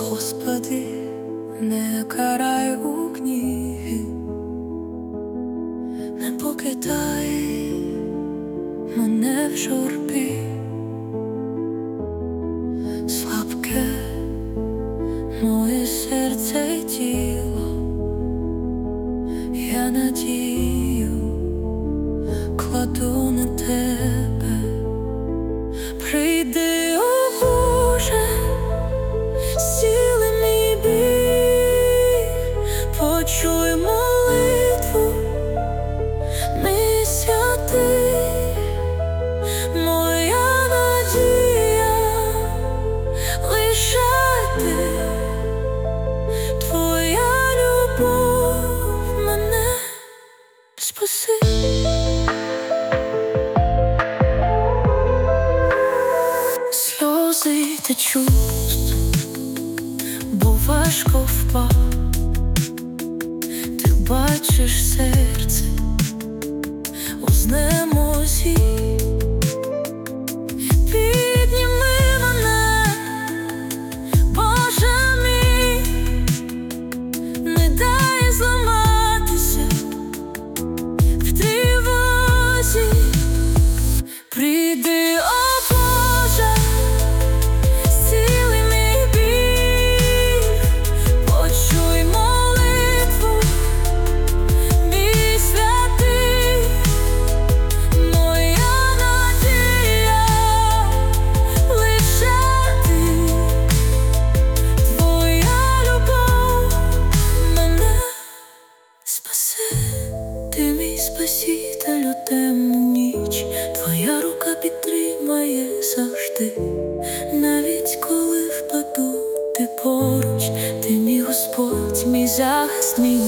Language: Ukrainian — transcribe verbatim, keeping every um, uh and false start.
Господи, не карай у гніві, не покидай мене в журбі. Слабке моє серце й тіло, я надію кладу на тебе. Прийди, о Боже, зціли мій біль, почуй молитву, мій святий, моя надія, лише ти, твоя любов мене спаси. Сльози течуть, бо важко впав. Ти бачиш серце у знемозі. Підніми мене, Боже мій, не дай зламатися в тривозі. Прийди, о Боже, зціли мій біль, почуй молитву, мій святий, моя надія, лише ти, твоя любов мене спасе. Ти мій Спаситель у темну ніч, твоя рука підтримає завжди. Навіть коли впаду, ти поруч, ти мій Господь, мій захист, мій